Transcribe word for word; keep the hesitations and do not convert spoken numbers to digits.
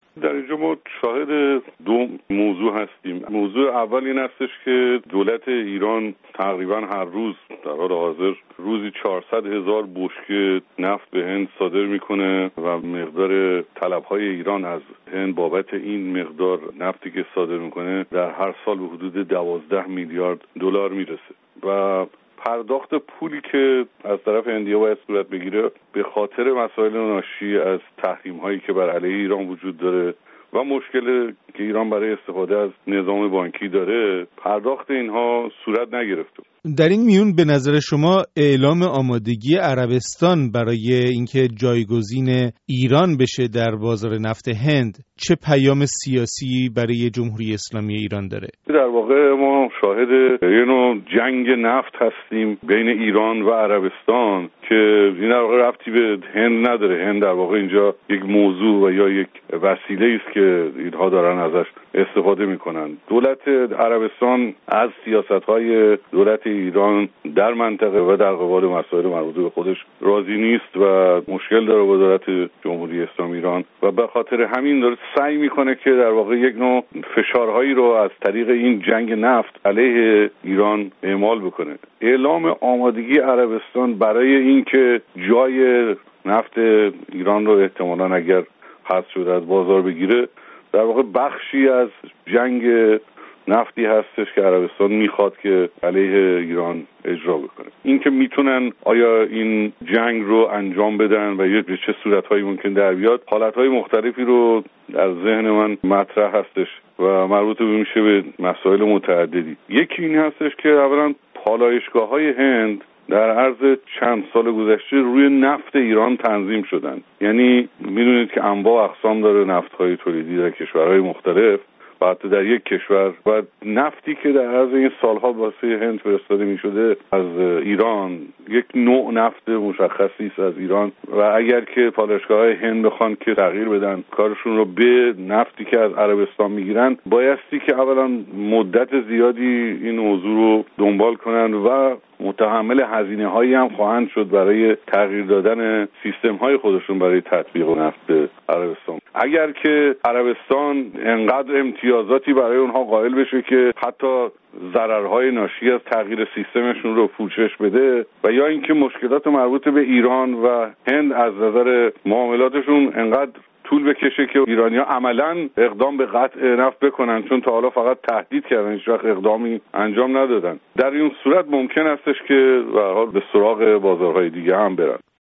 در اینجا ما شاهد دو موضوع هستیم. موضوع اول این هستش که دولت ایران تقریبا هر روز در حال حاضر روزی چهارصد هزار بشکه نفت به هند صادر میکنه و مقدار طلبهای ایران از هند بابت این مقدار نفتی که صادر میکنه در هر سال به حدود دوازده میلیارد دلار میرسه و پرداخت پولی که از طرف هندی‌ها باید صورت بگیره به خاطر مسائل ناشی از تحریم‌هایی که بر علیه ایران وجود داره و مشکل که ایران برای استفاده از نظام بانکی داره، پرداخت اینها صورت نگرفته. در این میون به نظر شما اعلام آمادگی عربستان برای اینکه جایگزین ایران بشه در بازار نفت هند چه پیام سیاسی برای جمهوری اسلامی ایران داره؟ در واقع ما شاهد یه نوع جنگ نفت هستیم بین ایران و عربستان که این در واقع ربطی به هند نداره. هند در واقع اینجا یک موضوع و یا یک وسیله است که اینها دارن ازش استفاده میکنن. دولت عربستان از سیاست‌های دولت ایران در منطقه و در قبال مسائل مربوط به خودش راضی نیست و مشکل داره با دولت جمهوری اسلامی ایران و به خاطر همین داره سعی میکنه که در واقع یک نوع فشارهایی رو از طریق این جنگ نفت علیه ایران اعمال بکنه. اعلام آمادگی عربستان برای اینکه جای نفت ایران رو احتمالاً اگر حذف شده از بازار بگیره در واقع بخشی از جنگ نفتی هستش که عربستان میخواد که علیه ایران اجرا بکنه. این که میتونن آیا این جنگ رو انجام بدن و یا به چه صورتهایی ممکن در بیاد، حالتهای مختلفی رو در ذهن من مطرح هستش و مربوط میشه به مسائل متعددی. یکی این هستش که اولا پالایشگاه‌های هند در عرض چند سال گذشته روی نفت ایران تنظیم شدن. یعنی میدونید که انواع اقسام داره نفت‌های تولیدی در کشورهای مختلف و حتی در یک کشور و نفتی که در عرض این سالها واسه هند فرستاده میشده از ایران یک نوع نفت مشخصی است از ایران و اگر که پالایشگاه‌های هند بخوان که تغییر بدن کارشون رو به نفتی که از عربستان میگیرن، بایستی که اولا مدت زیادی این موضوع رو دنبال کنن و متحمل هزینه هایی هم خواهند شد برای تغییر دادن سیستم های خودشون برای تطبیق نفت عربستان. اگر که عربستان انقدر امتیازاتی برای اونها قائل بشه که حتی ضررهای ناشی از تغییر سیستمشون رو پوشش بده و یا اینکه مشکلات مربوط به ایران و هند از نظر معاملاتشون انقدر طول بکشه که ایرانی‌ها عملاً اقدام به قطع نفت بکنن، چون تا حالا فقط تهدید کردن، هیچ وقت اقدامی انجام ندادن. در این صورت ممکن استش که به هر حال به سراغ بازارهای دیگه هم برن.